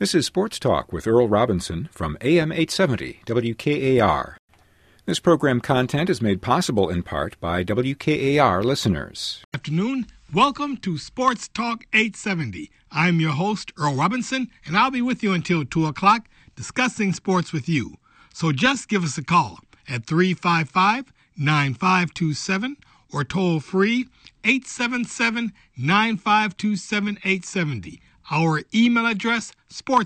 This is Sports Talk with Earl Robinson from AM 870 WKAR. This program content is made possible in part by WKAR listeners. Good afternoon. Welcome to Sports Talk 870. I'm your host, Earl Robinson, and I'll be with you until 2 o'clock discussing sports with you. So just give us a call at 355-9527 or toll free 877-9527-870. Our email address,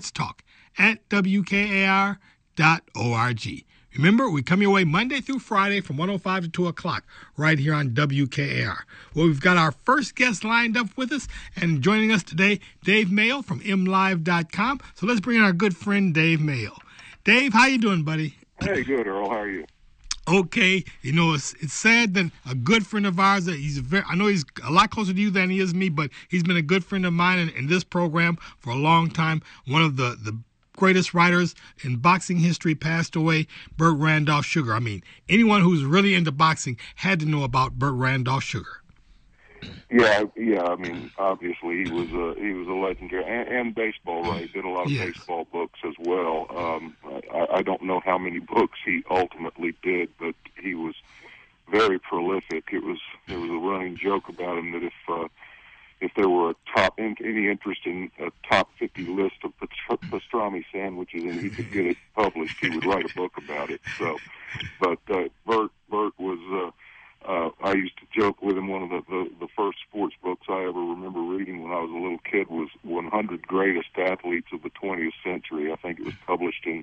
sportstalk@wkar.org. Remember, we come your way Monday through Friday from 1:05 to 2 o'clock right here on WKAR. Well, we've got our first guest lined up with us, and joining us today, Dave Mayo from mlive.com. So let's bring in our good friend, Dave Mayo. Dave, how you doing, buddy? Hey, good, Earl. How are you? Okay. You know, it's sad that a good friend of ours, I know he's a lot closer to you than he is me, but he's been a good friend of mine in this program for a long time. One of the greatest writers in boxing history passed away, Burt Randolph Sugar. I mean, anyone who's really into boxing had to know about Burt Randolph Sugar. Yeah. I mean, obviously he was a legendary and baseball. Right, he did a lot of baseball books as well. I don't know how many books he ultimately did, but he was very prolific. There was a running joke about him that if there were any interest in a top 50 list of pastrami sandwiches and he could get it published, he would write a book about it. So, but Burt was. I used to joke with him. One of the first sports books I ever remember reading when I was a little kid was 100 Greatest Athletes of the 20th Century. I think it was published in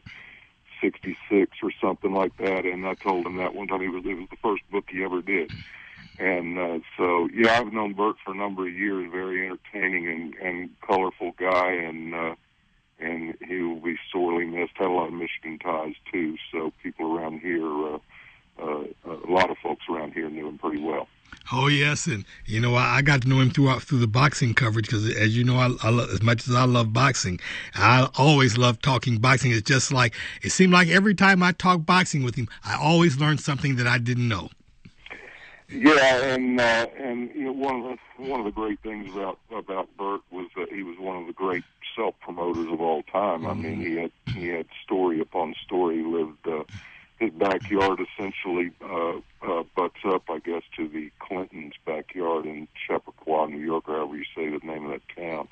'66 or something like that. And I told him that one time. It was the first book he ever did. And so, I've known Burt for a number of years. Very entertaining and colorful guy, and he will be sorely missed. Had a lot of Michigan ties too. So people around here. A lot of folks around here knew him pretty well. Oh yes, and you know I got to know him through the boxing coverage because, as you know, I love, as much as I love boxing, I always love talking boxing. It's just like it seemed like every time I talk boxing with him, I always learned something that I didn't know. Yeah, and you know one of the great things about Burt was that he was one of the great self promoters of all time. Mm-hmm. I mean, he had story upon story. He lived. His backyard essentially butts up, I guess, to the Clintons' backyard in Chappaqua, New York, or however you say the name of that town.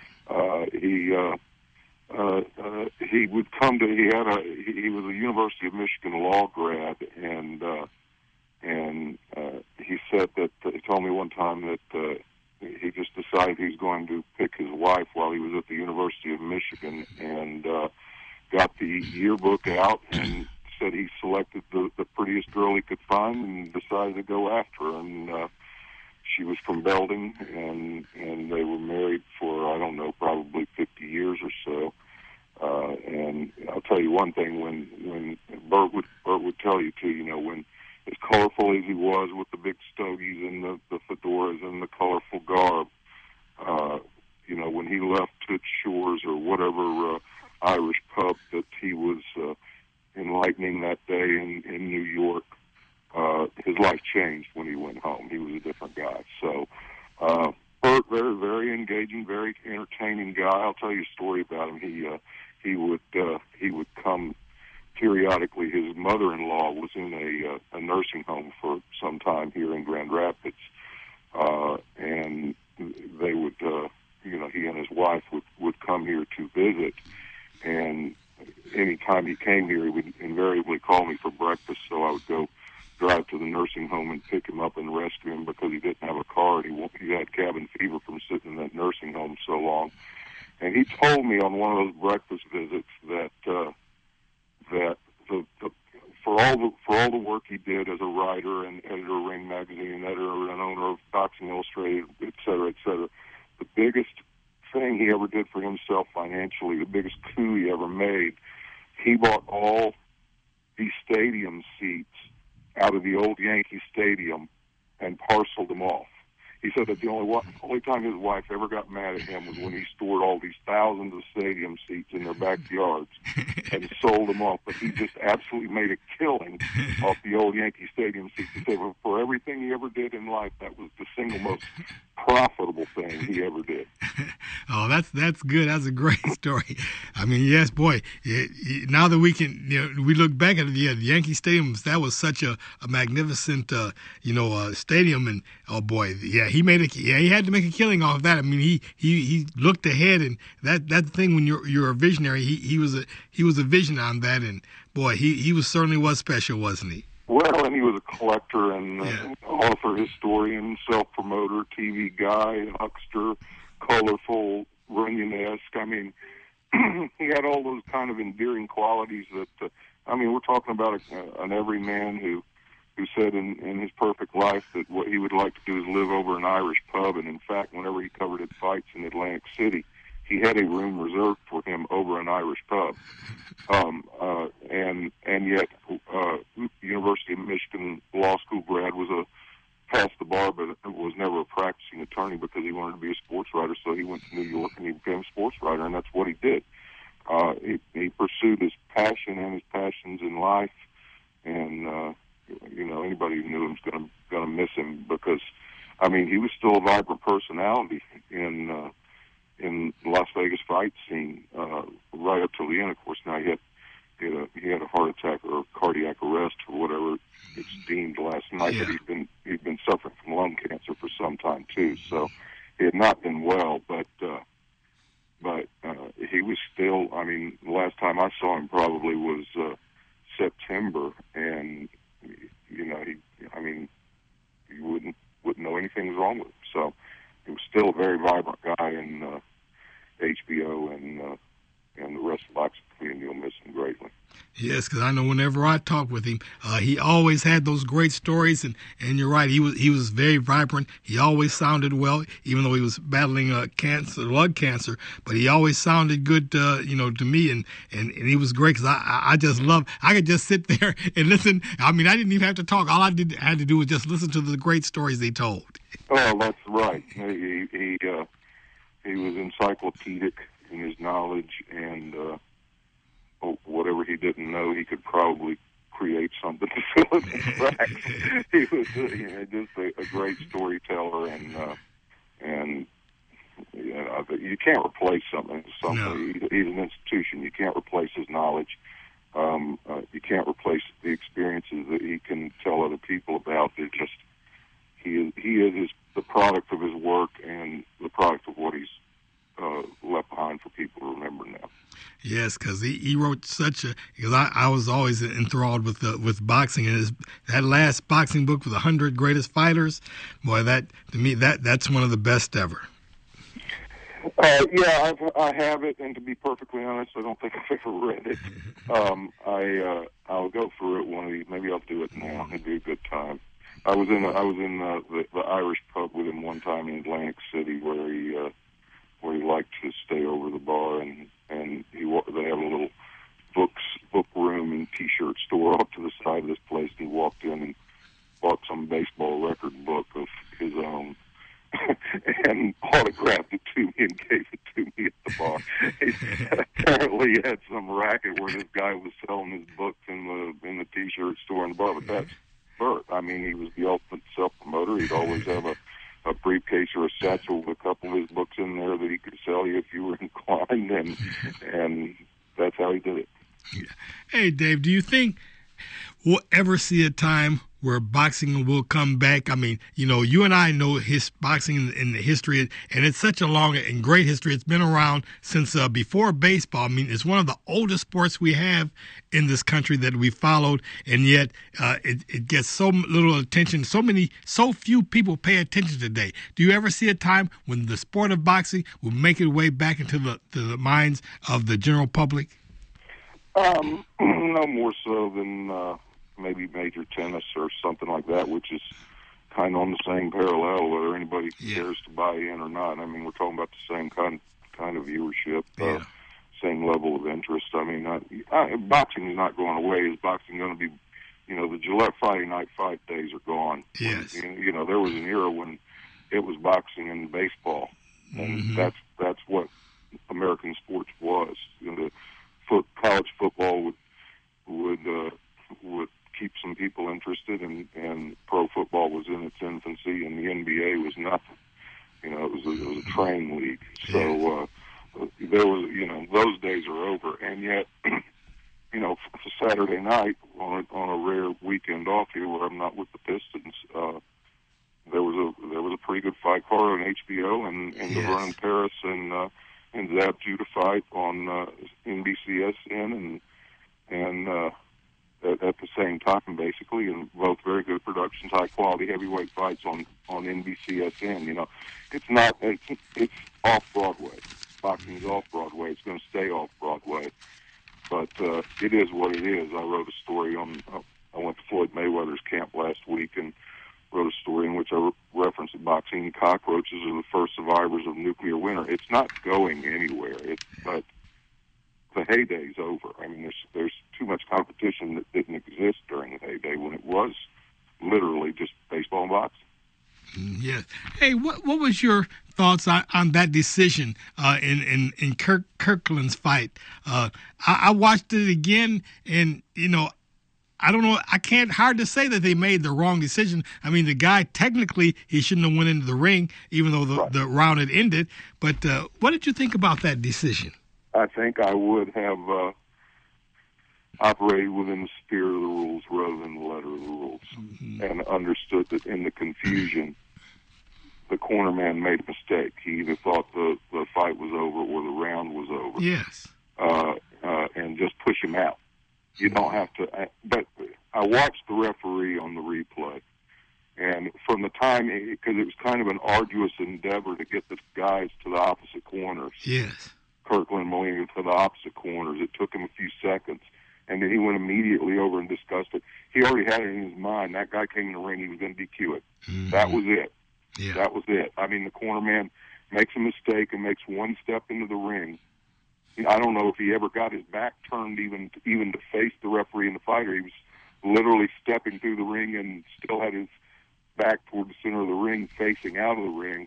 He would come to. He was a University of Michigan law grad, and he said that he told me one time that he just decided he was going to pick his wife while he was at the University of Michigan, and got the yearbook out and said he selected the prettiest girl he could find and decided to go after her. And she was from Belding, and they were married for, I don't know, probably 50 years or so. And I'll tell you one thing, when Burt would tell you too, you know, when as colorful as he was with the big stogies and the fedoras and the colorful garb, you know, when he left Toots Shores or whatever Irish pub that he was enlightening that day in New York, his life changed when he went home. He was a different guy. So Burt, very, very engaging, very entertaining guy. I'll tell you a story about him. He would come periodically. His mother-in-law was in a nursing home for some time here in Grand Rapids, and they would, you know, he and his wife would come here to visit, and any time he came here, he would invariably call me for breakfast, so I would go drive to the nursing home and pick him up and rescue him because he didn't have a car. He had cabin fever from sitting in that nursing home so long. And he told me on one of those breakfast visits that for all the work he did as a writer and editor of Ring Magazine, editor and owner of Boxing Illustrated, et cetera, the biggest thing he ever did for himself financially, the biggest coup he ever made, he bought all the stadium seats out of the old Yankee Stadium and parceled them off. He said that the only time his wife ever got mad at him was when he stored all these thousands of stadium seats in their backyards and sold them off. But he just absolutely made a killing off the old Yankee Stadium seats. He said for everything he ever did in life, that was the single most profitable thing he ever did. Oh, that's good. That's a great story. I mean, yes, boy. Now that we can, we look back at it, the Yankee Stadium. That was such a magnificent, stadium, and oh boy, yeah, he had to make a killing off that. I mean, he looked ahead, and that thing when you're a visionary, he was a vision on that, and boy, he certainly was special, wasn't he? Well, and he was a collector and author, historian, self-promoter, TV guy, huckster, colorful, Runyon-esque. I mean, he had all those kind of endearing qualities that, we're talking about an everyman who said in his perfect life that what he would like to do is live over an Irish pub. And in fact, whenever he covered his fights in Atlantic City, he had a room reserved for him over an Irish pub. And yet, University of Michigan law school grad, passed the bar, but was never a practicing attorney because he wanted to be a sports writer. So he went to New York and he became a sports writer, and that's what he did. He pursued his passion and his passions in life, and anybody who knew him was gonna miss him because, he was still a vibrant personality in the Las Vegas fight scene right up till the end. Of course, now he had a heart attack or cardiac arrest or whatever it's deemed last night. Yeah. But he'd been suffering from lung cancer for some time too, so he had not been well. But he was still. The last time I saw him probably was September, and you wouldn't know anything was wrong with him. So he was still a very vibrant guy in HBO and the rest of the boxing community will miss him greatly. Yes, because I know whenever I talked with him, he always had those great stories, and you're right, he was very vibrant. He always sounded well, even though he was battling lung cancer. But he always sounded good, to me, and he was great because I just love. I could just sit there and listen. I didn't even have to talk. All I had to do was just listen to the great stories they told. Oh, that's right. He was encyclopedic in his knowledge, and whatever he didn't know, he could probably create something to fill in the cracks. He was just a great storyteller, and you can't replace something. No. He's an institution. You can't replace his knowledge. You can't replace the experiences that he can tell other people about. They're just he is the product of his work and the product of what he's left behind for people to remember now. Yes, because he wrote because I was always enthralled with boxing, and that last boxing book with 100 Greatest Fighters, boy, that to me that's one of the best ever. Yeah, I have it, and to be perfectly honest, I don't think I've ever read it. I'll go through it one of these. Maybe I'll do it now. It'd be a good time. I was in the Irish pub with him one time in Atlantic City where he liked to stay over the bar, and they have a little book room and T-shirt store off to the side of this place. And he walked in and bought some baseball record book of his own and autographed it to me and gave it to me at the bar. Apparently he had some racket where this guy was selling his books in the T-shirt store in the bar, but that's Bert. He was the ultimate self-promoter. He'd always have a briefcase or a satchel with a couple of his books in there that he could sell you if you were inclined, and that's how he did it. Hey, Dave, do you think we'll ever see a time where boxing will come back? You and I know boxing in the history, and it's such a long and great history. It's been around since before baseball. It's one of the oldest sports we have in this country that we followed, and yet it gets so little attention. So few people pay attention today. Do you ever see a time when the sport of boxing will make its way back into the minds of the general public? No more so than maybe major tennis or something like that, which is kind of on the same parallel, whether anybody cares to buy in or not. We're talking about the same kind of viewership, same level of interest. Boxing is not going away. Is boxing going to be, the Gillette Friday Night Fight days are gone. Yes. There was an era when it was boxing and baseball, and that's what American sports was. College football would keep some people interested, and pro football was in its infancy, and the NBA was nothing. It was a train league. So there was, those days are over, and yet, for Saturday night on a rare weekend off here where I'm not with the Pistons, there was a pretty good fight card on HBO, and Vernon Paris and Zab Judah fight on NBCSN, and at the same time, basically, and both very good productions, high quality heavyweight fights on NBCSN. It's off Broadway. Boxing's off Broadway. It's going to stay off Broadway, but it is what it is. I wrote a story on. I went to Floyd Mayweather's camp last week and wrote a story in which I referenced that boxing cockroaches are the first survivors of nuclear winter. It's not going anywhere. But the heyday's over. I mean, there's too much competition that didn't exist during the heyday when it was literally just baseball and boxing. Yes. Hey, what was your thoughts on that decision in Kirkland's fight? I watched it again, and I don't know. Hard to say that they made the wrong decision. I mean, the guy technically he shouldn't have went into the ring, even though the round had ended. But what did you think about that decision? I think I would have operated within the spirit of the rules rather than the letter of the rules, and understood that in the confusion, the corner man made a mistake. He either thought the fight was over or the round was over. Yes. And just push him out. You don't have to. But I watched the referee on the replay, and from the time, because it was kind of an arduous endeavor to get the guys to the opposite corners. Yes. Kirkland and Molina to the opposite corners. It took him a few seconds, and then he went immediately over and discussed it. He already had it in his mind. That guy came in the ring, he was going to DQ it. Mm-hmm. That was it. Yeah. That was it. I mean, the corner man makes a mistake and makes one step into the ring. I don't know if he ever got his back turned even to face the referee and the fighter. He was literally stepping through the ring and still had his back toward the center of the ring, facing out of the ring,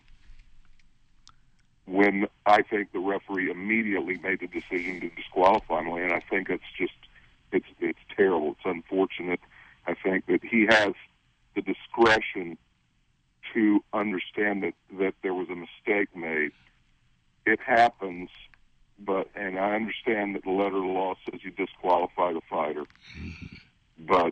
when I think the referee immediately made the decision to disqualify him. And I think it's terrible. It's unfortunate. I think that he has the discretion to understand that there was a mistake made. It happens, and I understand that the letter of the law says you disqualify the fighter, but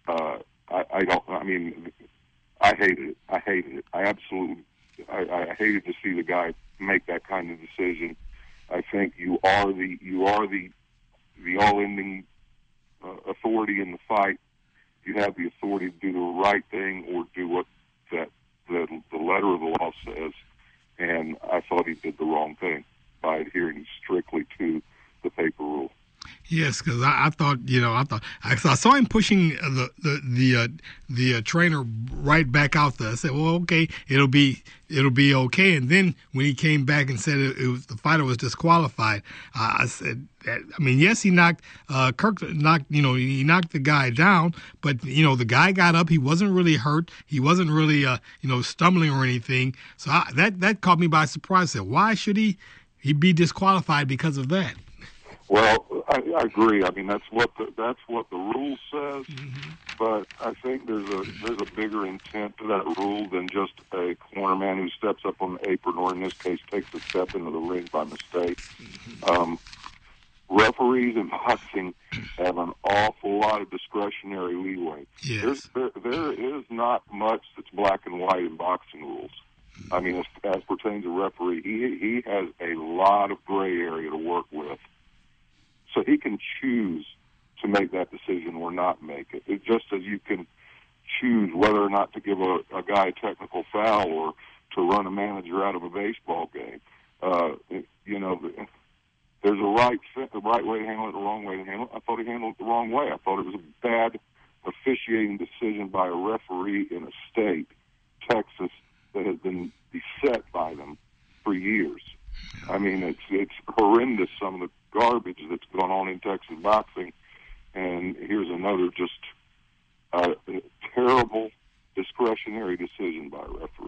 I don't. I mean, I hated it. I hated it. I hated to see the guy make that kind of decision. I think you are the all-ending authority in the fight. You have the authority to do the right thing or do what the letter of the law says, and I thought he did the wrong thing by adhering strictly to the paper rule. Yes, because I thought I saw him pushing the trainer right back out there. I said, well, okay, it'll be okay. And then when he came back and said the fighter was disqualified, I said, yes, he knocked he knocked the guy down, but the guy got up. He wasn't really hurt. He wasn't really stumbling or anything. So that caught me by surprise. I said, why should he be disqualified because of that? Well, I agree. I mean, that's what the rule says. Mm-hmm. But I think there's a bigger intent to that rule than just a corner man who steps up on the apron, or in this case, takes a step into the ring by mistake. Mm-hmm. Referees in boxing have an awful lot of discretionary leeway. Yes. There is not much that's black and white in boxing rules. I mean, as pertains to referee, he has a lot of gray area to work with. So he can choose to make that decision or not make it. It's just as you can choose whether or not to give a guy a technical foul or to run a manager out of a baseball game. There's a right way to handle it, the wrong way to handle it. I thought he handled it the wrong way. I thought it was a bad officiating decision by a referee in a state, Texas, that has been beset by them for years. I mean, it's horrendous, some of the garbage that's gone on in Texas boxing, and here's another just terrible discretionary decision by a referee.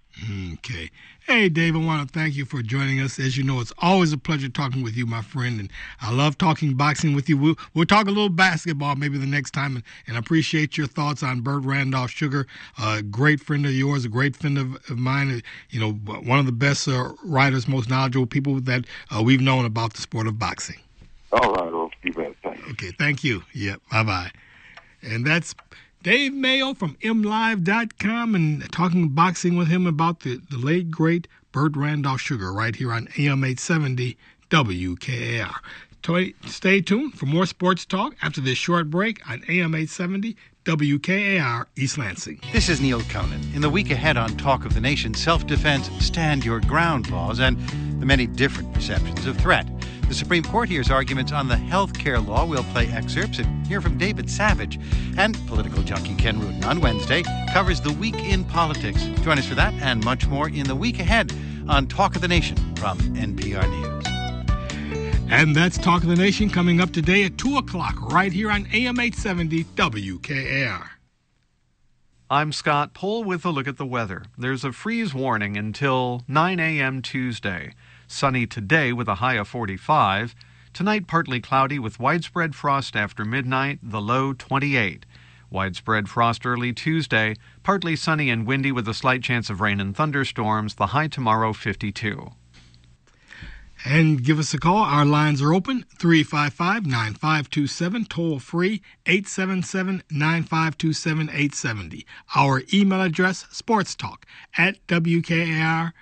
Okay. Hey, Dave, I want to thank you for joining us. As you know, it's always a pleasure talking with you, my friend, and I love talking boxing with you. We'll talk a little basketball maybe the next time, and I appreciate your thoughts on Burt Randolph Sugar, a great friend of yours, a great friend of mine, one of the best writers, most knowledgeable people that we've known about the sport of boxing. All right, Earl. You bet. Thanks. Okay, thank you. Yep, bye-bye. And that's Dave Mayo from MLive.com, and talking boxing with him about the late, great Burt Randolph Sugar right here on AM 870 WKAR. Stay tuned for more sports talk after this short break on AM 870 WKAR East Lansing. This is Neil Conan. In the week ahead on Talk of the Nation, self-defense, stand your ground laws, and the many different perceptions of threat. The Supreme Court hears arguments on the health care law. We'll play excerpts and hear from David Savage. And political junkie Ken Rudin on Wednesday covers the week in politics. Join us for that and much more in the week ahead on Talk of the Nation from NPR News. And that's Talk of the Nation coming up today at 2 o'clock right here on AM 870 WKAR. I'm Scott Pohl with a look at the weather. There's a freeze warning until 9 a.m. Tuesday. Sunny today with a high of 45. Tonight, partly cloudy with widespread frost after midnight, the low 28. Widespread frost early Tuesday, partly sunny and windy with a slight chance of rain and thunderstorms, the high tomorrow 52. And give us a call. Our lines are open, 355-9527, toll free, 877-9527-870. Our email address, sportstalk@WKAR.org.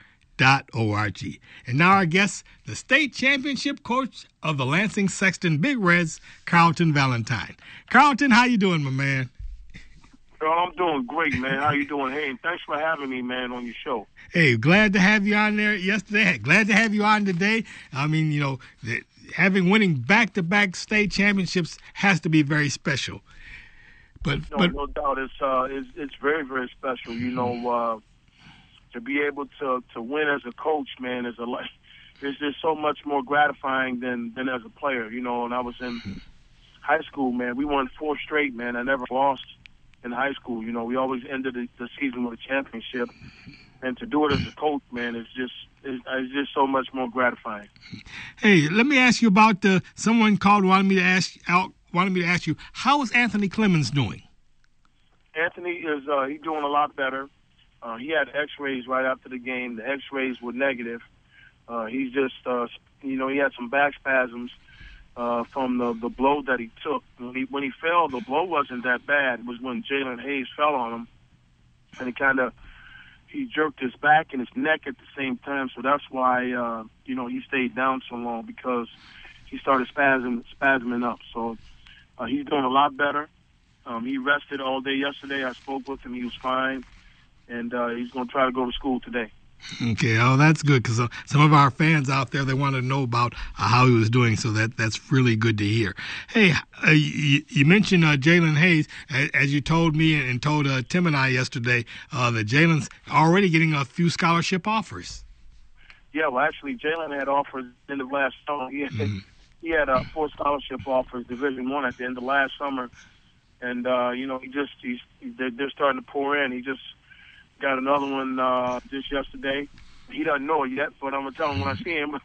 And now our guest, the state championship coach of the Lansing Sexton Big Reds, Carlton Valentine. Carlton, how you doing, my man? I'm doing great, man. How you doing? Hey, and thanks for having me, man, on your show. Hey, glad to have you on there yesterday. Glad to have you on today. I mean, winning back-to-back state championships has to be very special. But no doubt, it's very, very special. To be able to win as a coach, man, it's just so much more gratifying than as a player. And I was in high school, man. We won 4 straight, man. I never lost in high school. We always ended the season with a championship. And to do it as a coach, man, it's just so much more gratifying. Hey, let me ask you about someone wanted me to ask you, how is Anthony Clemens doing? Anthony is he's doing a lot better. He had X-rays right after the game. The X-rays were negative. He's just he had some back spasms from the blow that he took. When he fell, the blow wasn't that bad. It was when Jalen Hayes fell on him, and he jerked his back and his neck at the same time. So that's why he stayed down so long, because he started spasming up. So he's doing a lot better. He rested all day yesterday. I spoke with him. He was fine, and he's going to try to go to school today. Okay, that's good, because some of our fans out there, they want to know about how he was doing, so that's really good to hear. Hey, you mentioned Jalen Hayes, as you told me and told Tim and I yesterday, that Jalen's already getting a few scholarship offers. Yeah, well, actually, Jalen had offers in the last summer. He had 4 scholarship offers, Division I, at the end of last summer, and they're starting to pour in. He just got another one just yesterday. He doesn't know it yet, but I'm going to tell him when I see him.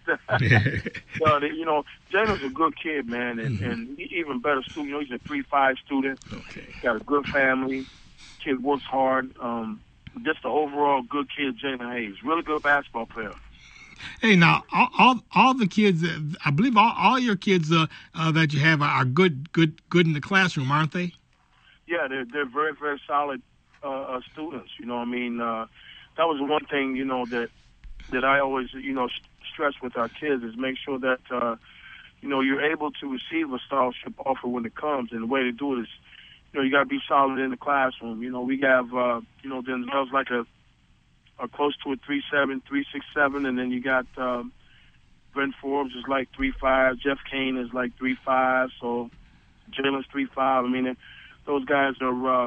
Jalen's a good kid, man, and he even better student. He's a 3.5 student. Okay. Got a good family. Kid works hard. Just an overall good kid, Jalen Hayes. Really good basketball player. Hey, now, all the kids, I believe all your kids that you have are good in the classroom, aren't they? Yeah, they're very, very solid students. That was one thing, that I always, stress with our kids, is make sure that, you're able to receive a scholarship offer when it comes. And the way to do it is, you got to be solid in the classroom. We have, Denzel's like a close to a 3.7, 3.67, and then you got Brent Forbes is like 3.5, Jeff Kane is like 3.5, so Jalen's 3.5. Those guys are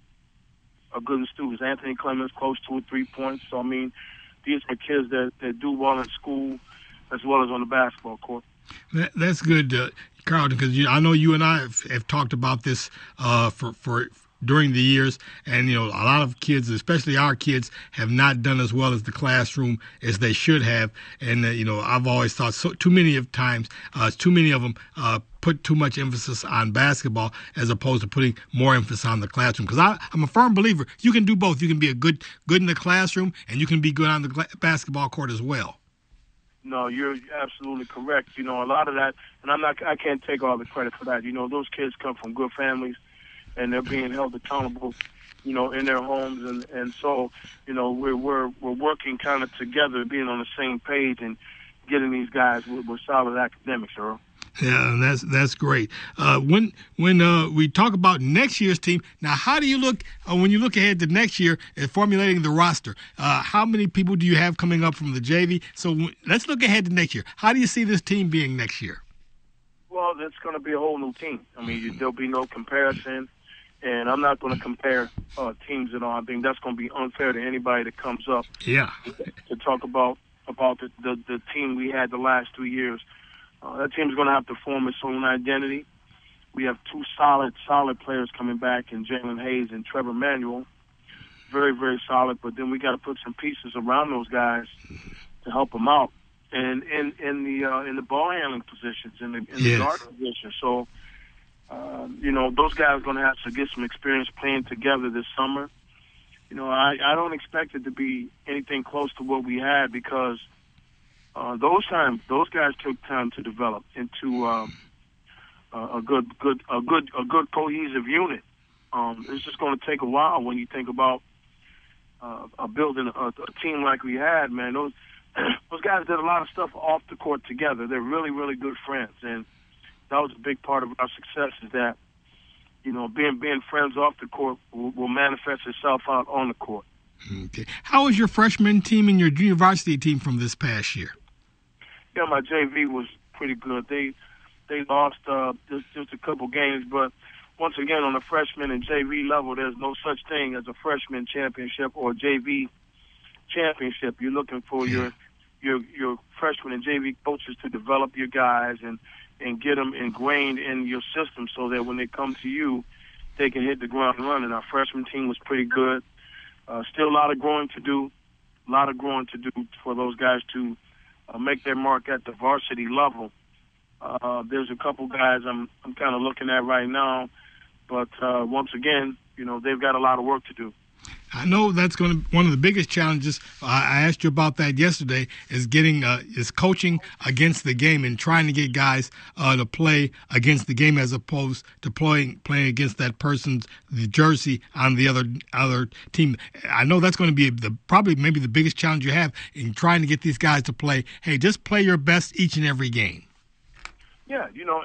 good students. Anthony Clemens close to a 3 points. So these are kids that do well in school as well as on the basketball court. That's good, Carlton, because I know you and I have talked about this for during the years. And, a lot of kids, especially our kids, have not done as well as the classroom as they should have. And, I've always thought too many of them put too much emphasis on basketball as opposed to putting more emphasis on the classroom. Because I'm a firm believer you can do both. You can be good in the classroom, and you can be good on the basketball court as well. No, you're absolutely correct. A lot of that, and I can't take all the credit for that. Those kids come from good families, and they're being held accountable, in their homes, and so, we're working kind of together, being on the same page, and getting these guys with solid academics, Earl. Yeah, that's great. When we talk about next year's team, now how do you look when you look ahead to next year at formulating the roster? How many people do you have coming up from the JV? So let's look ahead to next year. How do you see this team being next year? Well, it's going to be a whole new team. I mean, there'll be no comparison, and I'm not going to compare teams at all. I think that's going to be unfair to anybody that comes up. Yeah. To talk about the team we had the last 2 years. That team's going to have to form its own identity. We have two solid players coming back in Jalen Hayes and Trevor Manuel. Very, very solid. But then we got to put some pieces around those guys to help them out, and in the ball handling positions, in the guard position. So, those guys are going to have to get some experience playing together this summer. I don't expect it to be anything close to what we had because. Those guys took time to develop into a good cohesive unit. It's just going to take a while when you think about building a team like we had. Man, those guys did a lot of stuff off the court together. They're really, really good friends, and that was a big part of our success. Is that being friends off the court will manifest itself out on the court. Okay. How was your freshman team and your junior varsity team from this past year? Yeah, my JV was pretty good. They lost just a couple games, but once again, on the freshman and JV level, there's no such thing as a freshman championship or JV championship. You're looking for your freshman and JV coaches to develop your guys and get them ingrained in your system so that when they come to you, they can hit the ground running. Our freshman team was pretty good. Still a lot of growing to do for those guys to make their mark at the varsity level. There's a couple guys I'm kind of looking at right now, but once again, they've got a lot of work to do. I know that's going to be one of the biggest challenges. I asked you about that yesterday. Is coaching against the game and trying to get guys to play against the game as opposed to playing against that person's the jersey on the other team. I know that's going to be probably maybe the biggest challenge you have in trying to get these guys to play. Hey, just play your best each and every game. Yeah,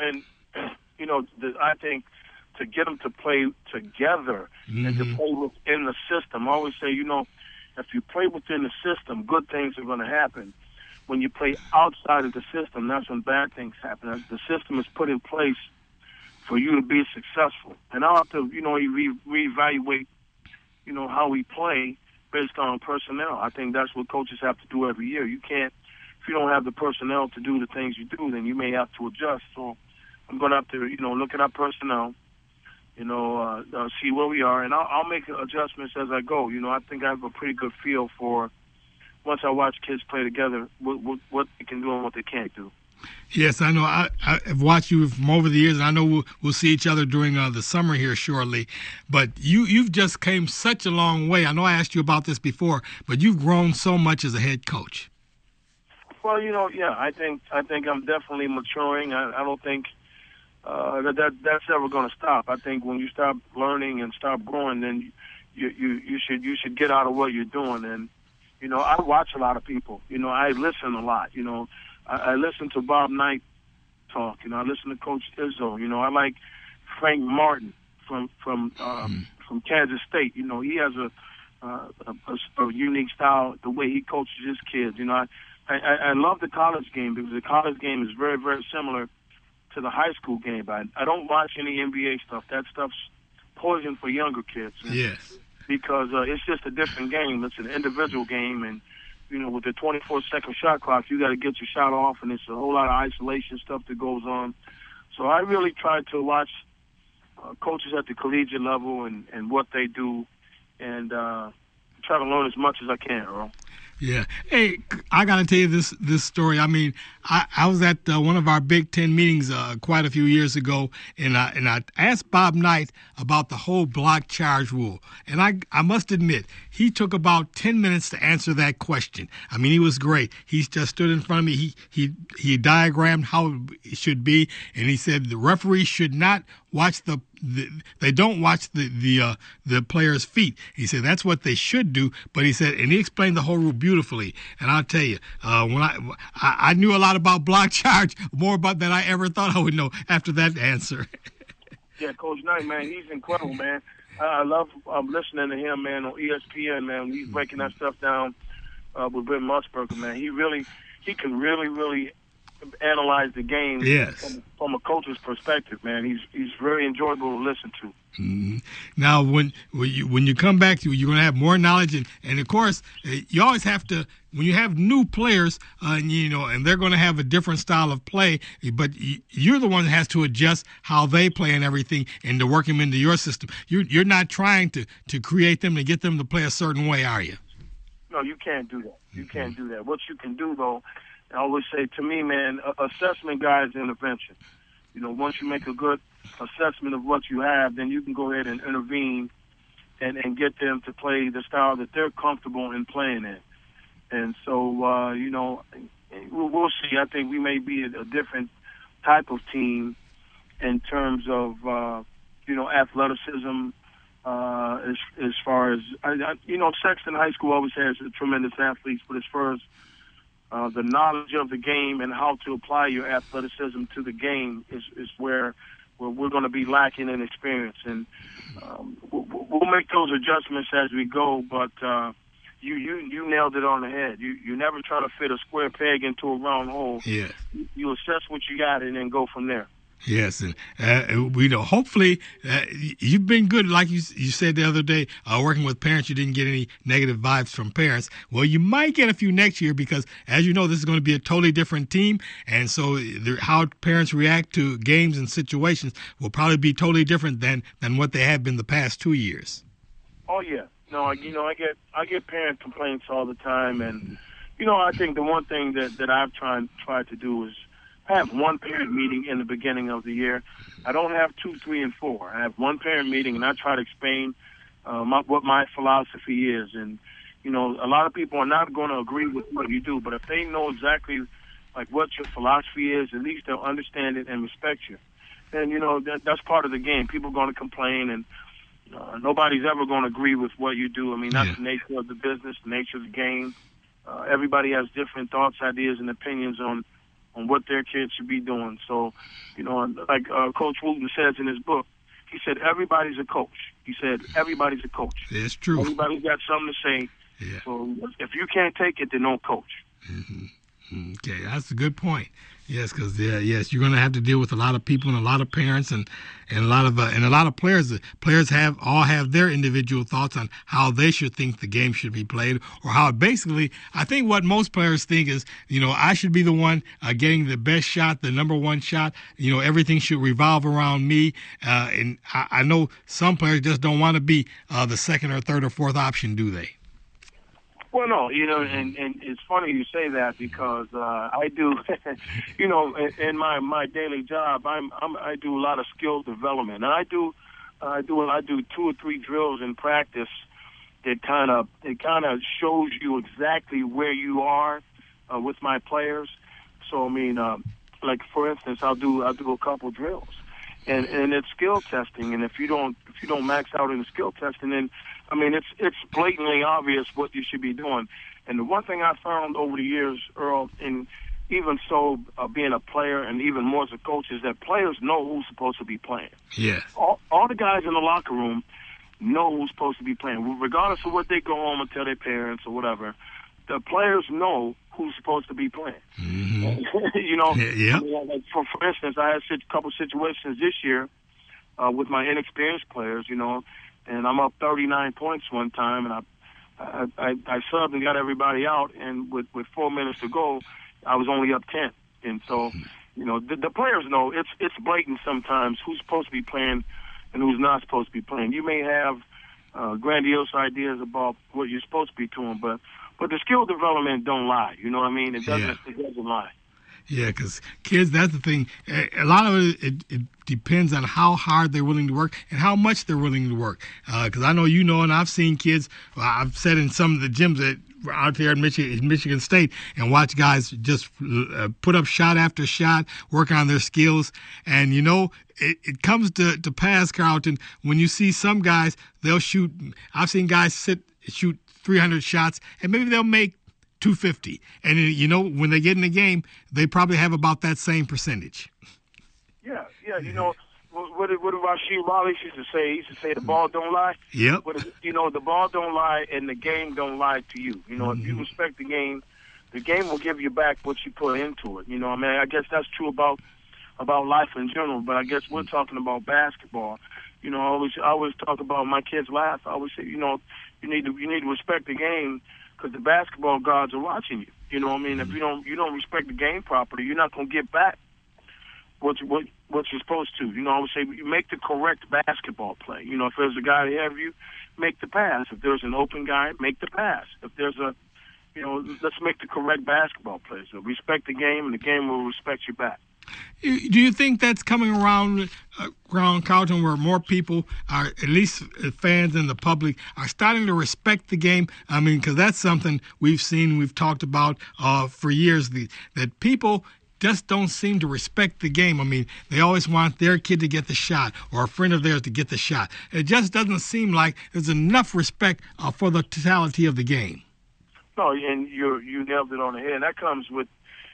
I think. To get them to play together and to play within the system. I always say, if you play within the system, good things are going to happen. When you play outside of the system, that's when bad things happen. The system is put in place for you to be successful. And I'll have to, reevaluate, how we play based on personnel. I think that's what coaches have to do every year. You can't, if you don't have the personnel to do the things you do, then you may have to adjust. So I'm going to have to, look at our personnel, see where we are, and I'll make adjustments as I go. I think I have a pretty good feel for, once I watch kids play together, what they can do and what they can't do. Yes, I know. I've watched you from over the years, and I know we'll see each other during the summer here shortly. But you've just came such a long way. I know I asked you about this before, but you've grown so much as a head coach. Well, I think I'm definitely maturing. I don't think that's ever going to stop. I think when you stop learning and stop growing, then you should get out of what you're doing. And I watch a lot of people. I listen a lot. I listen to Bob Knight talk. I listen to Coach Izzo. I like Frank Martin from Kansas State. He has a unique style, the way he coaches his kids. I love the college game because the college game is very, very similar to the high school game. But I don't watch any NBA stuff. That stuff's poison for younger kids. Yes. Because it's just a different game. It's an individual game, and with the 24-second shot clock, you got to get your shot off, and it's a whole lot of isolation stuff that goes on. So I really try to watch coaches at the collegiate level and what they do, and try to learn as much as I can, Earl. Yeah. Hey, I got to tell you this story. I mean, I was at one of our Big Ten meetings quite a few years ago, and I asked Bob Knight about the whole block charge rule. And I must admit, he took about 10 minutes to answer that question. I mean, he was great. He just stood in front of me. He diagrammed how it should be, and he said the referee should not watch they don't watch the player's feet. He said that's what they should do, but he said, and he explained the whole rule beautifully. And I'll tell you, when I knew a lot about block charge, more about than I ever thought I would know after that answer. Yeah, Coach Knight, man, he's incredible, man. I love listening to him, man, on ESPN, man. He's breaking that stuff down with Ben Musburger, man. He can really analyze the game from a coach's perspective, man. He's very enjoyable to listen to. Mm-hmm. Now, when you come back to, you're going to have more knowledge, and of course, you always have to, when you have new players, and they're going to have a different style of play, but you're the one that has to adjust how they play and everything, and to work them into your system. You're not trying to create them and get them to play a certain way, are you? No, you can't do that. You can't do that. What you can do, though, I always say, to me, man, assessment guides intervention. Once you make a good assessment of what you have, then you can go ahead and intervene and get them to play the style that they're comfortable in playing in. And so, we'll see. I think we may be a different type of team in terms of, athleticism, as far as, Sexton High School always has tremendous athletes, but as far as the knowledge of the game and how to apply your athleticism to the game is where we're going to be lacking in experience. And we'll make those adjustments as we go, but you nailed it on the head. You never try to fit a square peg into a round hole. Yes. You assess what you got and then go from there. Yes, and we know. Hopefully, you've been good, like you said the other day, working with parents. You didn't get any negative vibes from parents. Well, you might get a few next year because, as you know, this is going to be a totally different team, and so how parents react to games and situations will probably be totally different than what they have been the past 2 years. Oh yeah, no, I get parent complaints all the time, and I think the one thing that I've tried to do is I have one parent meeting in the beginning of the year. I don't have 2, 3, and 4. I have one parent meeting, and I try to explain what my philosophy is. And, a lot of people are not going to agree with what you do, but if they know exactly like what your philosophy is, at least they'll understand it and respect you. And, that's part of the game. People are going to complain, and nobody's ever going to agree with what you do. I mean, that's the nature of the business, the nature of the game. Everybody has different thoughts, ideas, and opinions on what their kids should be doing. So, like Coach Wooten says in his book, he said, everybody's a coach. He said, everybody's a coach. It's true. Everybody's got something to say. Yeah. So if you can't take it, then don't coach. Mm-hmm. Okay, that's a good point. Yes, because you're going to have to deal with a lot of people and a lot of parents and a lot of players. Players all have their individual thoughts on how they should think the game should be played, or how basically. I think what most players think is, I should be the one getting the best shot, the number one shot. Everything should revolve around me. And I know some players just don't want to be the second or third or fourth option, do they? Well, no, and it's funny you say that because I do, in my daily job, I do a lot of skill development, and I do 2 or 3 drills in practice that kind of shows you exactly where you are with my players. So I mean, like for instance, I'll do a couple drills, and it's skill testing, and if you don't max out in the skill testing, then I mean, it's blatantly obvious what you should be doing. And the one thing I found over the years, Earl, and even so being a player and even more as a coach, is that players know who's supposed to be playing. Yes. All the guys in the locker room know who's supposed to be playing. Regardless of what they go home and tell their parents or whatever, the players know who's supposed to be playing. Mm-hmm. Yeah. Like for instance, I had a couple situations this year with my inexperienced players, and I'm up 39 points one time, and I subbed and got everybody out, and with 4 minutes to go, I was only up 10. And so, the players know it's blatant sometimes who's supposed to be playing and who's not supposed to be playing. You may have grandiose ideas about what you're supposed to be doing, but the skill development don't lie. You know what I mean? It doesn't lie. Yeah, because kids, that's the thing. A lot of it depends on how hard they're willing to work and how much they're willing to work. Because I know and I've seen kids, I've sat in some of the gyms that out there in Michigan State and watch guys just put up shot after shot, work on their skills. And, it comes to pass, Carlton, when you see some guys, they'll shoot. I've seen guys shoot 300 shots, and maybe they'll make 250. And, when they get in the game, they probably have about that same percentage. Yeah. What did Rasheed Wallace used to say? He used to say the ball don't lie. Yep. The ball don't lie and the game don't lie to you. If you respect the game will give you back what you put into it. I guess that's true about life in general, but I guess we're talking about basketball. I always talk about, my kids laugh. I always say, you need to respect the game because the basketball gods are watching you. If you don't respect the game properly, you're not going to get back what you're supposed to. I would say you make the correct basketball play. If there's a guy ahead of you, make the pass. If there's an open guy, make the pass. If there's let's make the correct basketball play. So respect the game, and the game will respect you back. Do you think that's coming around Carlton, where more people are, at least fans and the public, are starting to respect the game? I mean, because that's something we've talked about for years, that people just don't seem to respect the game. I mean, they always want their kid to get the shot or a friend of theirs to get the shot. It just doesn't seem like there's enough respect for the totality of the game. No, and you nailed it on the head. That comes with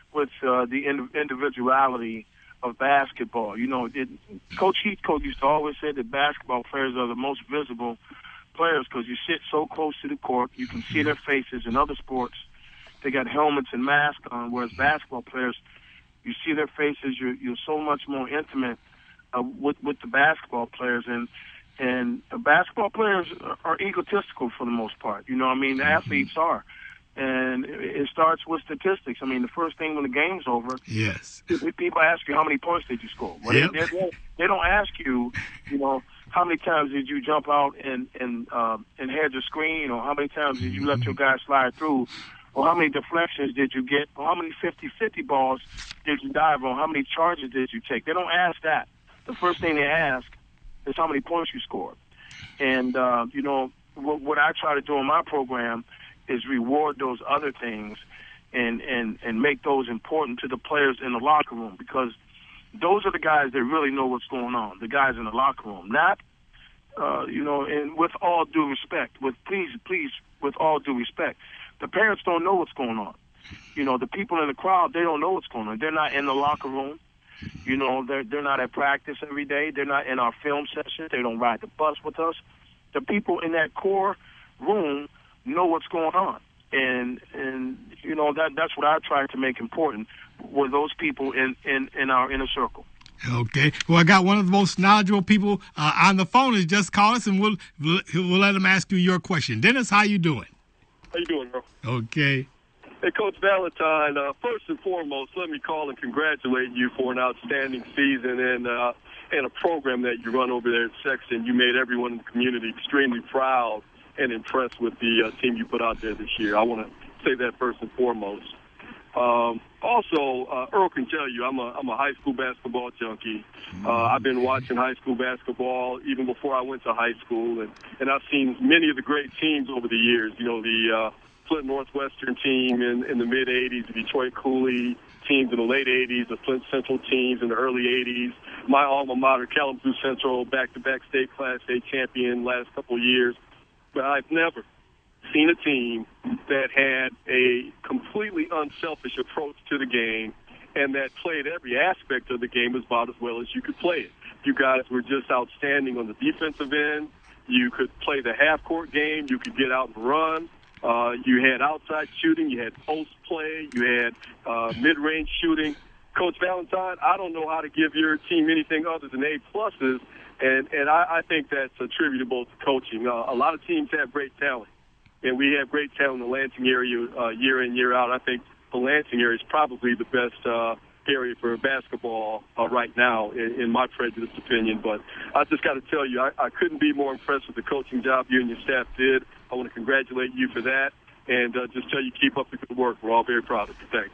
the individuality of basketball. Coach Heathcote used to always say that basketball players are the most visible players because you sit so close to the court, you can see their faces. In other sports, they got helmets and masks on, whereas basketball players, you see their faces. You're so much more intimate with the basketball players, and basketball players are egotistical for the most part. The athletes are. And it starts with statistics. I mean, the first thing when the game's over, yes, people ask you how many points did you score. Well, yep. They don't ask you, how many times did you jump out and head the screen, or how many times did you let your guy slide through, or how many deflections did you get, or how many 50-50 balls did you dive on, how many charges did you take. They don't ask that. The first thing they ask is how many points you scored. And what I try to do in my program is reward those other things and make those important to the players in the locker room, because those are the guys that really know what's going on, the guys in the locker room. Not, and with all due respect, please, with all due respect, the parents don't know what's going on. The people in the crowd, they don't know what's going on. They're not in the locker room. They're not at practice every day. They're not in our film session. They don't ride the bus with us. The people in that core room know what's going on, and that's what I try to make important, were those people in our inner circle. Okay. Well, I got one of the most knowledgeable people on the phone. Is just call us, and we'll let him ask you your question. Dennis, how you doing? How you doing, bro? Okay. Hey, Coach Valentine. First and foremost, let me call and congratulate you for an outstanding season and a program that you run over there at Sexton. You made everyone in the community extremely proud and impressed with the team you put out there this year. I want to say that first and foremost. Also, Earl can tell you I'm a high school basketball junkie. I've been watching high school basketball even before I went to high school, and I've seen many of the great teams over the years. The Flint Northwestern team in the mid-'80s, the Detroit Cooley teams in the late 80s, the Flint Central teams in the early 80s, my alma mater, Kalamazoo Central, back-to-back state Class A champion last couple of years. But I've never seen a team that had a completely unselfish approach to the game and that played every aspect of the game about as well as you could play it. You guys were just outstanding on the defensive end. You could play the half-court game. You could get out and run. You had outside shooting. You had post play. You had mid-range shooting. Coach Valentine, I don't know how to give your team anything other than A-pluses. And I think that's attributable to coaching. A lot of teams have great talent, and we have great talent in the Lansing area year in, year out. I think the Lansing area is probably the best area for basketball right now, in my prejudiced opinion. But I just got to tell you, I couldn't be more impressed with the coaching job you and your staff did. I want to congratulate you for that, and just tell you keep up the good work. We're all very proud of you. Thanks.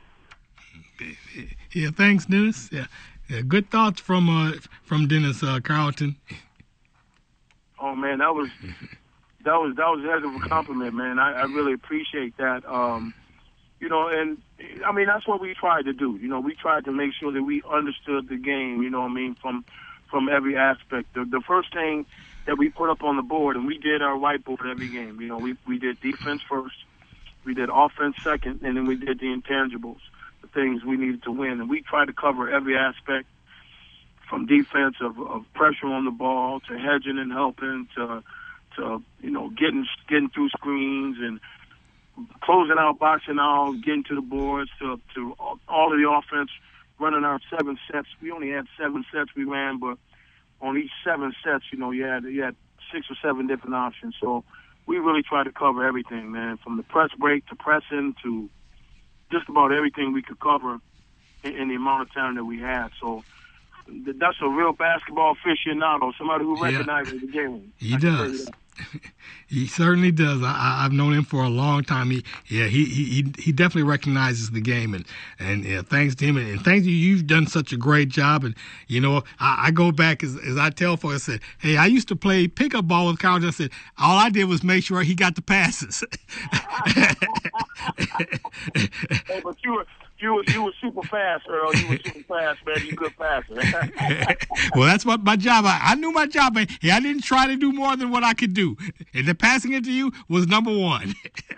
Yeah, thanks, Dennis. Yeah, good thoughts from Dennis Carlton. Oh man, that was a heck of a compliment, man. I really appreciate that. You know, and I mean that's what we tried to do. You know, we tried to make sure that we understood the game. You know what I mean, from every aspect. The first thing that we put up on the board, and we did our whiteboard every game. You know, we did defense first, we did offense second, and then we did the intangibles, the things we needed to win. And we tried to cover every aspect, from defense of pressure on the ball to hedging and helping to you know getting through screens and closing out, boxing out, getting to the boards to all of the offense, running our 7 sets. We only had 7 sets we ran, but on each 7 sets, you know, you had 6 or 7 different options. So we really tried to cover everything, man, from the press break to pressing to just about everything we could cover in the amount of time that we had. So that's a real basketball aficionado, somebody who recognizes the game. He does. He certainly does. I've known him for a long time. He definitely recognizes the game, and thanks to him, and thank you. You've done such a great job, and you know I go back as I tell folks. I said, hey, I used to play pickup ball with Carlton. I said all I did was make sure he got the passes. Hey, but you were super fast, Earl. You were super fast, man. You good passer. Well, that's what my job. I knew my job, but I didn't try to do more than what I could do. And the passing it to you was number one.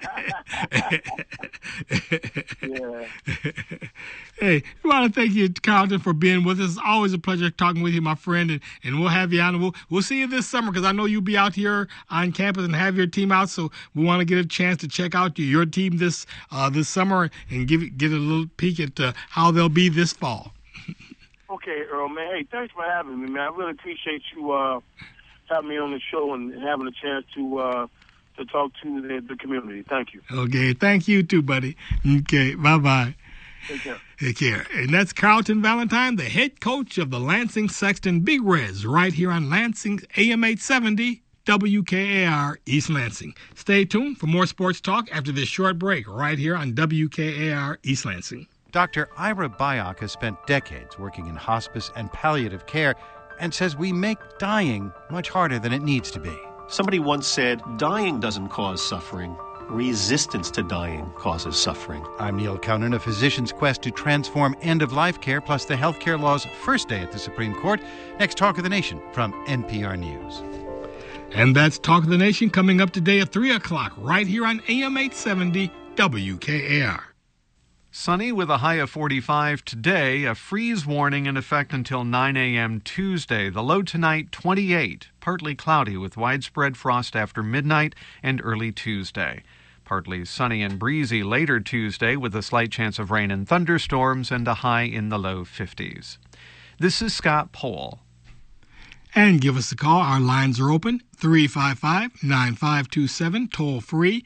Yeah. Hey, I want to thank you, Carlton, for being with us. It's always a pleasure talking with you, my friend, and we'll have you on. And we'll see you this summer because I know you'll be out here on campus and have your team out. So we want to get a chance to check out your team this summer and get a little peek at how they'll be this fall. Okay, Earl, man. Hey, thanks for having me, man. I really appreciate you having me on the show and having a chance to talk to the community. Thank you. Okay, thank you too, buddy. Okay, bye-bye. Take care. Take care. And that's Carlton Valentine, the head coach of the Lansing Sexton Big Reds, right here on Lansing AM 870 WKAR East Lansing. Stay tuned for more sports talk after this short break right here on WKAR East Lansing. Dr. Ira Byock has spent decades working in hospice and palliative care and says we make dying much harder than it needs to be. Somebody once said, dying doesn't cause suffering. Resistance to dying causes suffering. I'm Neil Conan. A physician's quest to transform end-of-life care plus the healthcare law's first day at the Supreme Court. Next, Talk of the Nation from NPR News. And that's Talk of the Nation coming up today at 3 o'clock right here on AM 870 WKAR. Sunny with a high of 45 today, a freeze warning in effect until 9 a.m. Tuesday. The low tonight, 28. Partly cloudy with widespread frost after midnight and early Tuesday. Partly sunny and breezy later Tuesday with a slight chance of rain and thunderstorms and a high in the low 50s. This is Scott Pohl. And give us a call. Our lines are open, 355-9527, toll-free,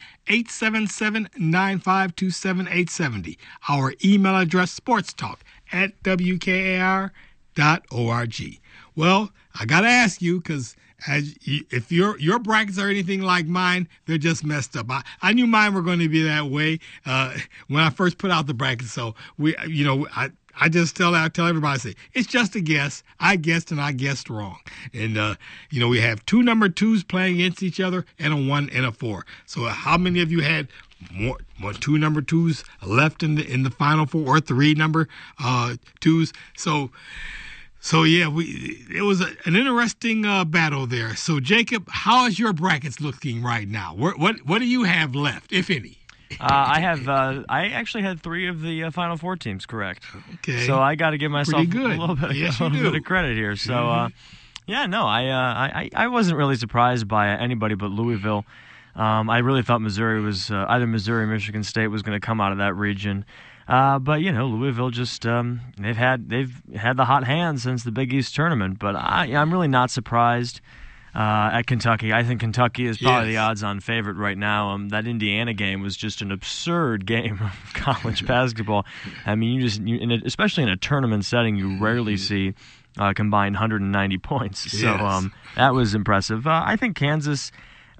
877-952-7870. Our email address, sportstalk@wkar.org. Well, I got to ask you, because if your brackets are anything like mine, they're just messed up. I knew mine were going to be that way when I first put out the brackets. So, I just tell everybody, I say, it's just a guess. I guessed and I guessed wrong. And, we have 2 number 2s playing against each other and a 1 and a 4. So how many of you had more 2 number 2s left in the final 4 or 3 number 2s? So yeah, it was an interesting battle there. So Jacob, how is your brackets looking right now? What do you have left, if any? I actually had 3 of the Final 4 teams correct. Okay. So I got to give myself a little bit of credit here. So, I wasn't really surprised by anybody but Louisville. I really thought Missouri was either Missouri or Michigan State was going to come out of that region. But Louisville just they've had the hot hand since the Big East tournament. But I'm really not surprised. at Kentucky. I think Kentucky is probably the odds-on favorite right now. That Indiana game was just an absurd game of college basketball. I mean, especially in a tournament setting, you rarely see combined 190 points. Yes. So that was impressive. I think Kansas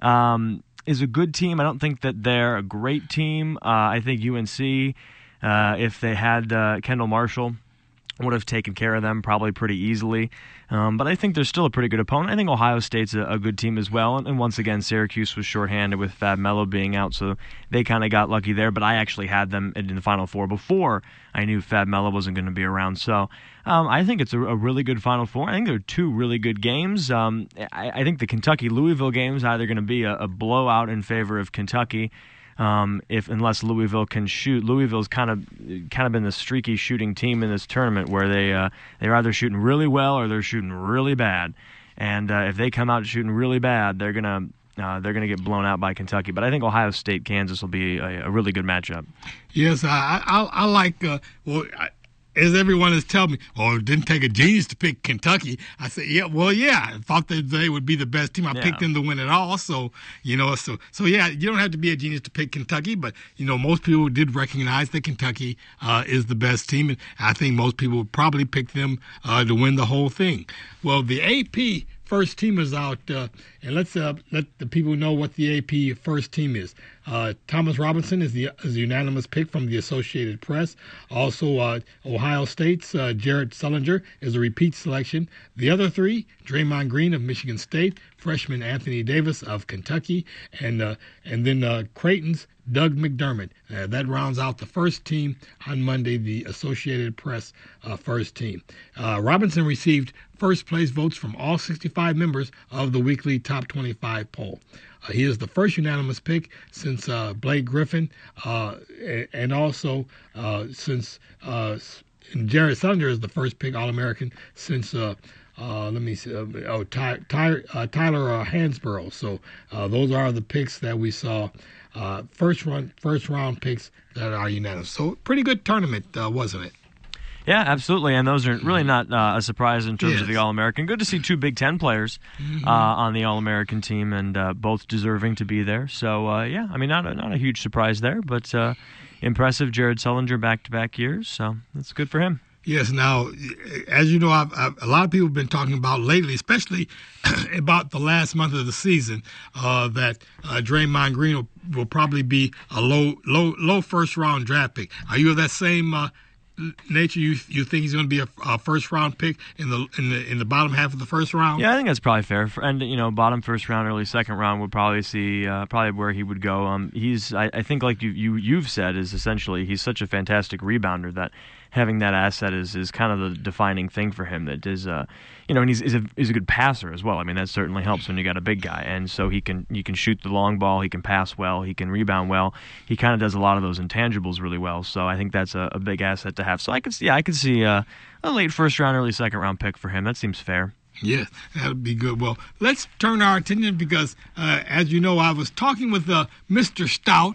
is a good team. I don't think that they're a great team. I think UNC, if they had Kendall Marshall, would have taken care of them probably pretty easily. But I think they're still a pretty good opponent. I think Ohio State's a good team as well. And once again, Syracuse was shorthanded with Fab Melo being out, so they kind of got lucky there. But I actually had them in the Final Four before I knew Fab Melo wasn't going to be around. So I think it's a really good Final Four. I think there are two really good games. I think the Kentucky-Louisville game is either going to be a blowout in favor of Kentucky, unless Louisville can shoot. Louisville's kind of been the streaky shooting team in this tournament, where they're either shooting really well or they're shooting really bad. And if they come out shooting really bad, they're gonna get blown out by Kentucky. But I think Ohio State Kansas will be a really good matchup. Yes, I like. As everyone has told me, it didn't take a genius to pick Kentucky. I said, I thought that they would be the best team. I picked them to win it all. So, you don't have to be a genius to pick Kentucky, but, most people did recognize that Kentucky is the best team. And I think most people would probably pick them to win the whole thing. Well, the AP first team is out, and let's let the people know what the AP first team is. Thomas Robinson is the unanimous pick from the Associated Press. Also, Ohio State's Jared Sullinger is a repeat selection. The other three, Draymond Green of Michigan State, freshman Anthony Davis of Kentucky, and then Creighton's Doug McDermott. That rounds out the first team on Monday, the Associated Press first team. Robinson received first-place votes from all 65 members of the weekly Top 25 poll. He is the first unanimous pick since Blake Griffin, and also since Jared Sullinger is the first pick All-American since Tyler Hansborough. So those are the picks that we saw. First round picks that are unanimous. So pretty good tournament, wasn't it? Yeah, absolutely, and those are really not a surprise in terms of the All-American. Good to see two Big Ten players on the All-American team, and both deserving to be there. So, not a huge surprise there, but impressive. Jared Sullinger back-to-back years, so that's good for him. Yes. Now, as you know, a lot of people have been talking about lately, especially about the last month of the season, that Draymond Green will probably be a low first round draft pick. Are you of that same nature? You think he's going to be a first round pick in the bottom half of the first round? Yeah, I think that's probably fair. And bottom first round, early second round would probably see probably where he would go. I think like you've said, is essentially he's such a fantastic rebounder that having that asset is kind of the defining thing for him. That is, and he's a good passer as well. I mean, that certainly helps when you got a big guy, and so he can shoot the long ball, he can pass well, he can rebound well. He kind of does a lot of those intangibles really well. So I think that's a big asset to have. So I could see a late first round, early second round pick for him. That seems fair. Yeah, that would be good. Well, let's turn our attention because, as you know, I was talking with Mr. Stout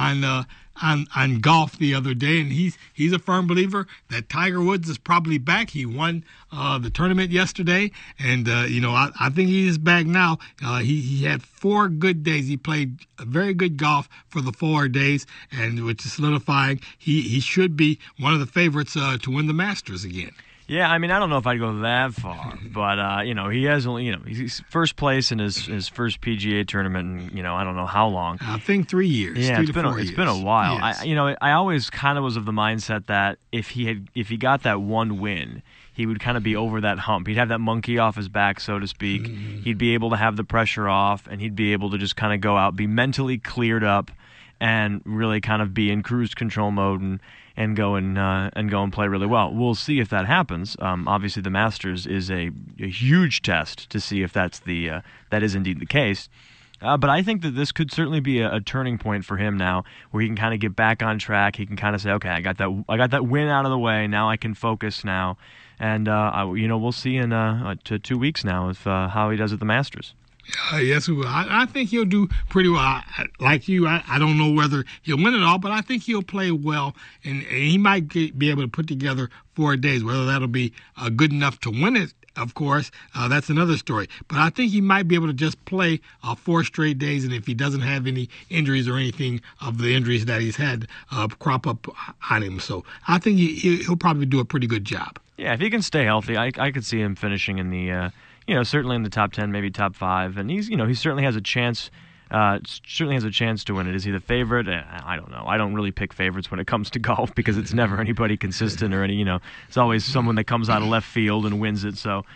on golf the other day, and he's a firm believer that Tiger Woods is probably back. He won the tournament yesterday, and I think he is back now. He had 4 good days. He played a very good golf for the 4 days, and which is solidifying he should be one of the favorites to win the Masters again. Yeah, I mean, I don't know if I'd go that far, but he has only, he's first place in his first PGA tournament in, I don't know how long. I think 3 years. Yeah, 3 to 4 years. It's been a while. Yes. I always kind of was of the mindset that if he got that one win, he would kind of be over that hump. He'd have that monkey off his back, so to speak. Mm-hmm. He'd be able to have the pressure off, and he'd be able to just kind of go out, be mentally cleared up, and really kind of be in cruise control mode and go and play really well. We'll see if that happens. Obviously, the Masters is a huge test to see if that is indeed the case. But I think that this could certainly be a turning point for him now, where he can kind of get back on track. He can kind of say, okay, I got that win out of the way. Now I can focus now, and we'll see in 2 weeks now if how he does at the Masters. Yes, we will. I think he'll do pretty well. Like you, I don't know whether he'll win it all, but I think he'll play well, and he might be able to put together 4 days. Whether that'll be good enough to win it of course, that's another story. But I think he might be able to just play 4 straight days, and if he doesn't have any injuries or anything of the injuries that he's had crop up on him. So I think he'll probably do a pretty good job. Yeah, if he can stay healthy, I could see him finishing in the, certainly in the top 10, maybe top 5. And he certainly has a chance. Certainly has a chance to win it. Is he the favorite? I don't know. I don't really pick favorites when it comes to golf because it's never anybody consistent or any. It's always someone that comes out of left field and wins it. So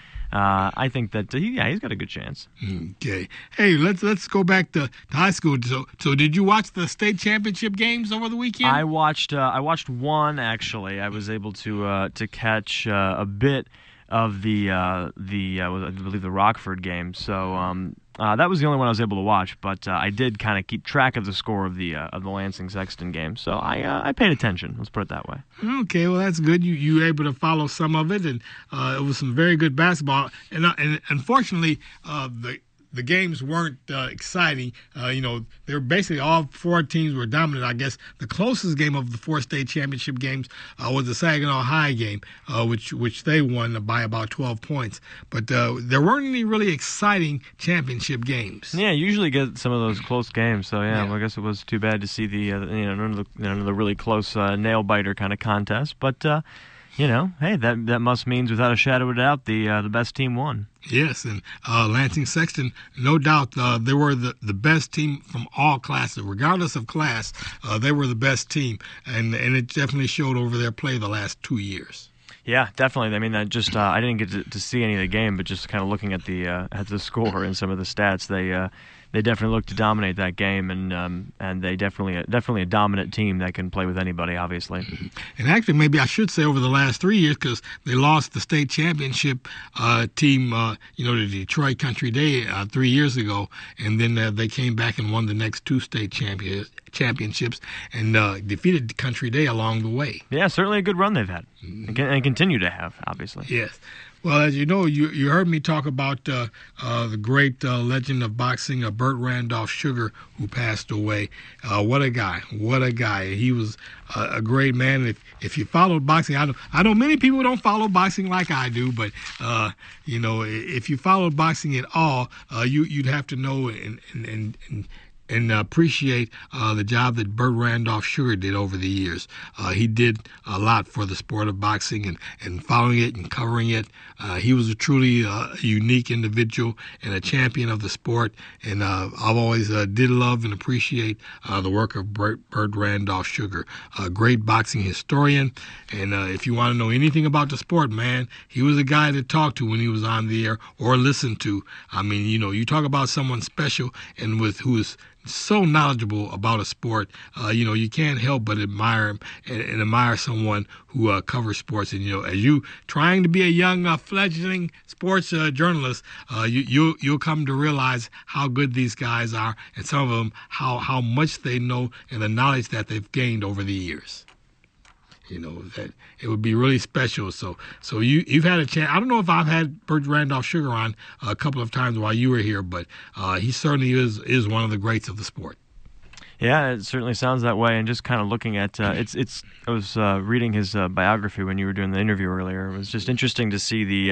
I think that he's got a good chance. Okay. Hey, let's go back to high school. So did you watch the state championship games over the weekend? I watched one actually. I was able to catch a bit of I believe the Rockford game. So that was the only one I was able to watch, but I did kind of keep track of the score of the Lansing-Sexton game. So I paid attention. Let's put it that way. Okay, well that's good. You were able to follow some of it, and it was some very good basketball. And unfortunately, the games weren't exciting. They're basically all 4 teams were dominant. I guess the closest game of the 4 state championship games was the Saginaw High game, which they won by about 12 points. But there weren't any really exciting championship games. Yeah, you usually get some of those close games. So yeah. Well, I guess it was too bad to see the none of the really close nail biter kind of contest. But hey, that must means without a shadow of a doubt the best team won. Yes, and Lansing-Sexton, no doubt, they were the best team from all classes. Regardless of class, they were the best team, and it definitely showed over their play the last 2 years. Yeah, definitely. I mean, I didn't get to see any of the game, but just kind of looking at the score and some of the stats, they definitely look to dominate that game, and they definitely a dominant team that can play with anybody, obviously. And actually, maybe I should say over the last 3 years, because they lost the state championship team, to Detroit Country Day 3 years ago, and then they came back and won the next 2 state championships and defeated Country Day along the way. Yeah, certainly a good run they've had, and continue to have, obviously. Yes. Well, as you know, you heard me talk about the great legend of boxing, Burt Randolph Sugar, who passed away. What a guy! What a guy! He was a great man. If you followed boxing, I know many people don't follow boxing like I do, but if you followed boxing at all, you'd have to know and appreciate the job that Burt Randolph Sugar did over the years. He did a lot for the sport of boxing and following it and covering it. He was a truly unique individual and a champion of the sport, and I've always did love and appreciate the work of Burt Randolph Sugar, a great boxing historian. And if you want to know anything about the sport, man, he was a guy to talk to when he was on the air or listen to. I mean, you talk about someone special and who is so knowledgeable about a sport, you can't help but admire him and admire someone who covers sports. And as you trying to be a young fledgling sports journalist, you'll come to realize how good these guys are, and some of them how much they know and the knowledge that they've gained over the years. That it would be really special. So you've had a chance. I don't know if I've had Burt Randolph Sugar on a couple of times while you were here, but he certainly is one of the greats of the sport. Yeah, it certainly sounds that way. And just kind of looking at I was reading his biography when you were doing the interview earlier. It was just interesting to see he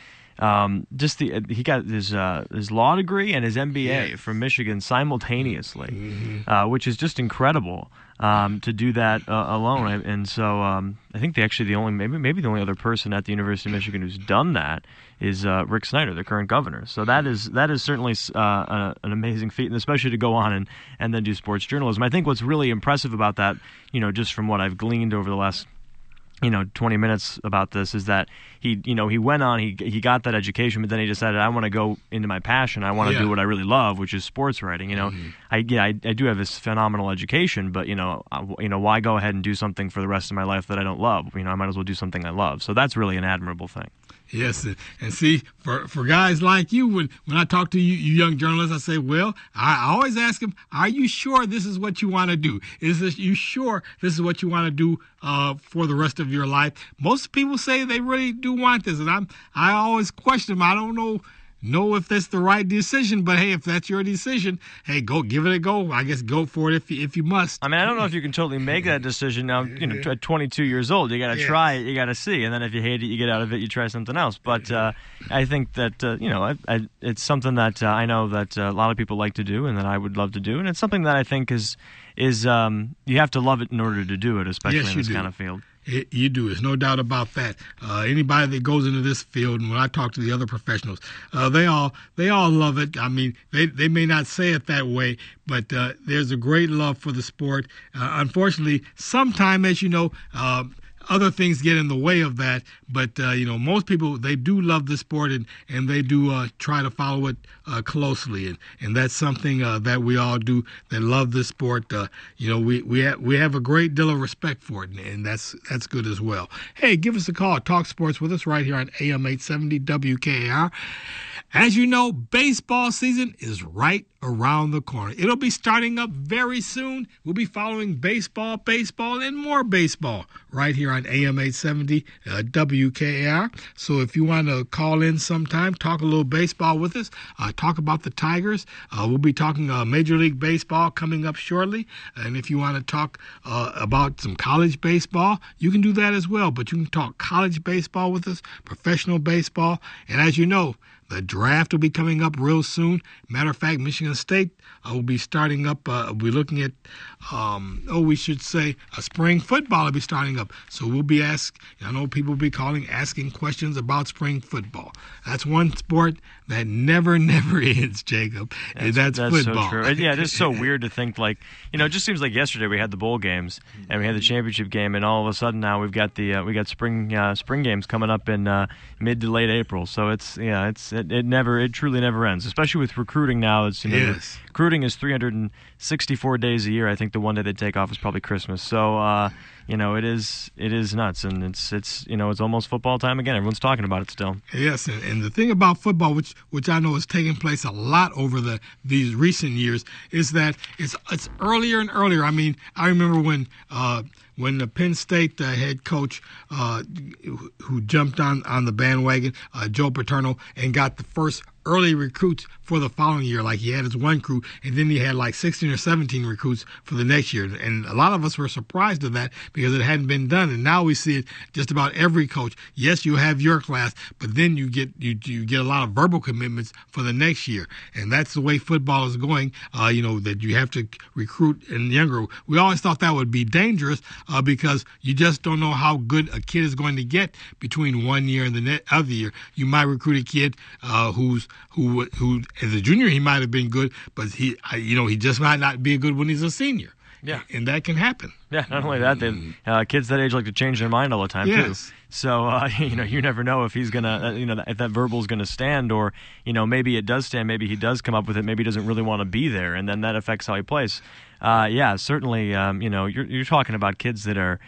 got his law degree and his MBA from Michigan simultaneously, which is just incredible to do that alone. And so I think maybe the only other person at the University of Michigan who's done that is Rick Snyder, the current governor. So that is certainly an amazing feat, and especially to go on and then do sports journalism. I think what's really impressive about that, just from what I've gleaned over the last 20 minutes about this, is that he went on, he got that education, but then he decided, I want to go into my passion. I want to do what I really love, which is sports writing. I do have this phenomenal education, but why go ahead and do something for the rest of my life that I don't love? I might as well do something I love. So that's really an admirable thing. Yes, and see, for guys like you, when I talk to you young journalists, I say, well, I always ask them, are you sure this is what you want to do? You sure this is what you want to do for the rest of your life? Most people say they really do want this, and I always question them. I don't know know if that's the right decision. But, hey, if that's your decision, hey, go give it a go. I guess go for it if you must. I mean, I don't know if you can totally make that decision now. At 22 years old, you got to try it, you got to see, and then if you hate it, you get out of it, you try something else. But I think that it's something that I know that a lot of people like to do, and that I would love to do, and it's something that I think is you have to love it in order to do it, especially in this kind of field. You do. There's no doubt about that. Anybody that goes into this field, and when I talk to the other professionals, they all love it. I mean, they may not say it that way, but there's a great love for the sport. Unfortunately, sometimes, as you know, other things get in the way of that, but most people, they do love the sport, and they do try to follow it closely, and that's something that we all do that love the sport. We have a great deal of respect for it, and that's good as well. Hey, give us a call. Talk sports with us right here on AM 870 WKAR. As you know, baseball season is right around the corner. It'll be starting up very soon. We'll be following baseball, and more baseball right here on AM 870 WKAR. So if you want to call in sometime, talk a little baseball with us, talk about the Tigers. We'll be talking Major League Baseball coming up shortly. And if you want to talk about some college baseball, you can do that as well. But you can talk college baseball with us, professional baseball. And as you know, the draft will be coming up real soon. Matter of fact, Michigan State will be starting up. We'll be looking at, spring football will be starting up. So we'll be I know people will be calling, asking questions about spring football. That's one sport that never ends, Jacob. That's football. So true. Yeah, it is so weird to think it just seems like yesterday we had the bowl games and we had the championship game, and all of a sudden now we've got the spring games coming up in mid to late April. So it truly never ends, especially with recruiting now. Recruiting is 364 days a year. I think the one day they take off is probably Christmas. So it is nuts, and it's almost football time again. Everyone's talking about it still. Yes, and the thing about football, which I know is taking place a lot over these recent years, is that it's earlier and earlier. I mean, I remember when the Penn State head coach who jumped on the bandwagon, Joe Paterno, and got the first early recruits for the following year. Like, he had his one crew, and then he had like 16 or 17 recruits for the next year. And a lot of us were surprised at that because it hadn't been done. And now we see it just about every coach. Yes, you have your class, but then you get a lot of verbal commitments for the next year. And that's the way football is going, that you have to recruit in younger. We always thought that would be dangerous because you just don't know how good a kid is going to get between one year and the other year. You might recruit a kid who as a junior he might have been good, but he just might not be good when he's a senior. Yeah, and that can happen. Yeah, not only that, kids that age like to change their mind all the time too. So you never know if he's gonna, if that verbal's gonna stand, or maybe it does stand, maybe he does come up with it, maybe he doesn't really want to be there, and then that affects how he plays. Certainly, you're talking about kids that are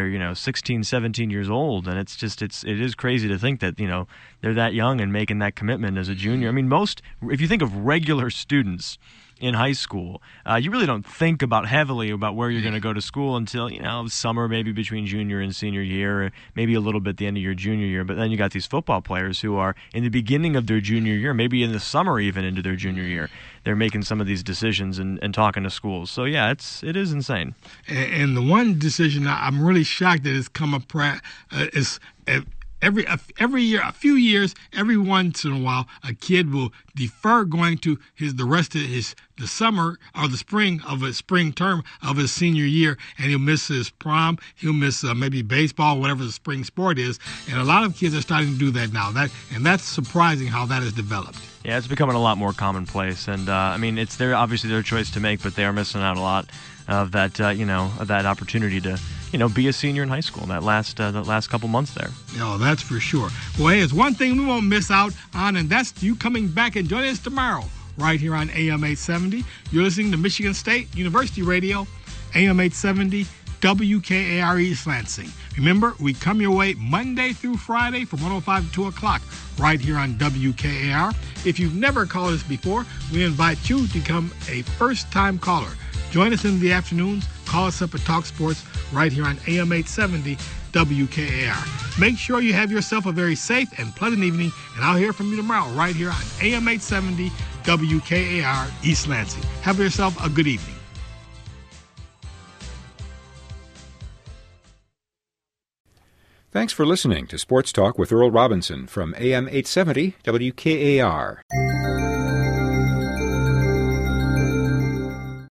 16, 17 years old, and it is crazy to think that they're that young and making that commitment as a junior. I mean, if you think of regular students in high school, you really don't think heavily about where you're going to go to school until summer, maybe between junior and senior year, or maybe a little bit at the end of your junior year. But then you got these football players who are in the beginning of their junior year, maybe in the summer even into their junior year. They're making some of these decisions and talking to schools. So yeah, it is insane. And the one decision I'm really shocked that has come up is every year, a few years, every once in a while, a kid will defer going to the rest of the summer or the spring of a spring term of his senior year, and he'll miss his prom. He'll miss maybe baseball, whatever the spring sport is. And a lot of kids are starting to do that now. That's surprising how that has developed. Yeah, it's becoming a lot more commonplace, and it's obviously their choice to make, but they are missing out a lot of that, of that opportunity to, be a senior in high school that last couple months there. That's for sure. Well, hey, it's one thing we won't miss out on, and that's you coming back and joining us tomorrow right here on AM 870. You're listening to Michigan State University Radio, AM 870, WKAR East Lansing. Remember, we come your way Monday through Friday from 1:05 to 2 o'clock right here on WKAR. If you've never called us before, we invite you to become a first-time caller. Join us in the afternoons. Call us up at Talk Sports right here on AM 870 WKAR. Make sure you have yourself a very safe and pleasant evening, and I'll hear from you tomorrow right here on AM 870 WKAR East Lansing. Have yourself a good evening. Thanks for listening to Sports Talk with Earl Robinson from AM 870 WKAR.